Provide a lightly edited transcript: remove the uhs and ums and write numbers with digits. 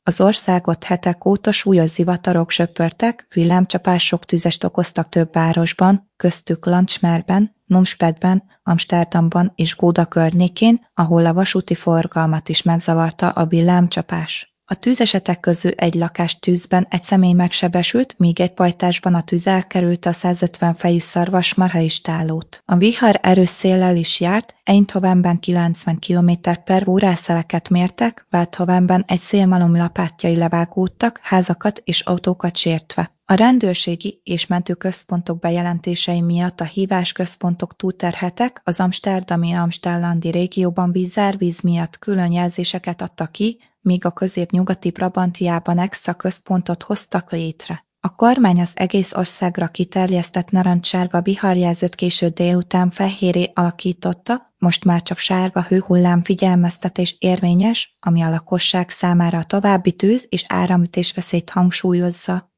Az országot hetek óta súlyos zivatarok söpörtek, villámcsapások tüzest okoztak több városban, köztük Landsmerben, Numspetben, Amsterdamban és Góda környékén, ahol a vasúti forgalmat is megzavarta a villámcsapás. A tűzesetek közül egy lakás tűzben egy személy megsebesült, míg egy pajtásban a tűz elkerülte a 150 fejű szarvasmarha és tálót. A vihar erős széllel is járt, Eindhovenben 90 km/h szeleket mértek, Veldhovenben egy szélmalom lapátjai levágódtak, házakat és autókat sértve. A rendőrségi és mentőközpontok bejelentései miatt a hívásközpontok túlterheltek, az amsterdami Amstellandi régióban vízárvíz miatt külön jelzéseket adtak ki, míg a közép-nyugati Brabantiában extra központot hoztak létre. A kormány az egész országra kiterjesztett narancssárga viharjelzőt késő délután fehérré alakította, most már csak sárga hőhullám figyelmeztetés érvényes, ami a lakosság számára a további tűz- és áramütésveszélyt hangsúlyozza.